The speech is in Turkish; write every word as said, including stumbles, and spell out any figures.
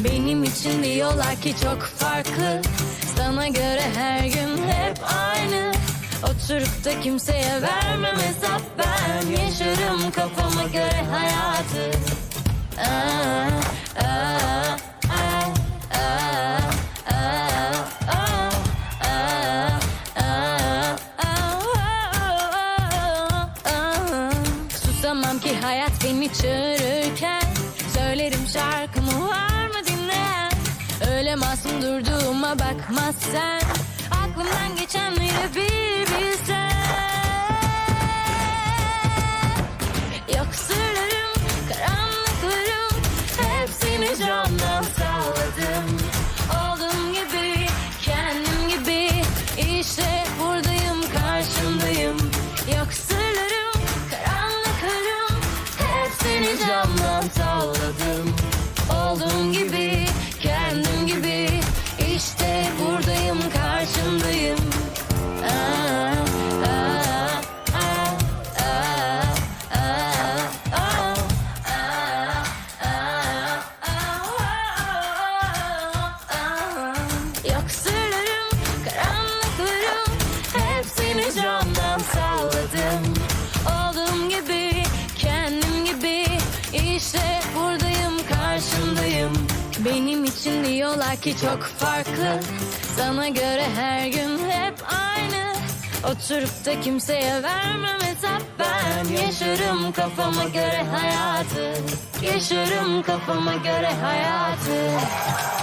Benim için diyorlar ki çok farklı. Sana göre her gün hep aynı. Oturup da kimseye vermem hesap. Ben yaşarım kafama göre hayatı. Aa, aa, aa, aa, aa, aa, aa, aa, aa. Susamam ki hayat beni çağırırken. Söylerim şarkımı, var mı dinleyen? Öyle masum durduğuma bakmaz sen. Aklımdan geçenleri bir bilsen. Yok sırlarım, karanlıklarım, hepsini camdan salladım. Olduğum gibi, kendim gibi, işte buradayım, karşındayım. Yok sırlarım, karanlıklarım, hepsini camdan salladım. Olduğum gibi, kendim gibi, işte buradayım, karşındayım. Aa, aa, aa, aa, aa, aa, aa, aa. Yok sırlarım, karanlıklarım, hepsini camdan salladım. Olduğum gibi, kendim gibi, işte buradayım, karşındayım. Benim için diyorlar ki çok farklı. Sana göre her gün hep aynı. Oturup da kimseye vermem hesap. Ben yaşarım kafama göre hayatı. Yaşarım kafama göre hayatı.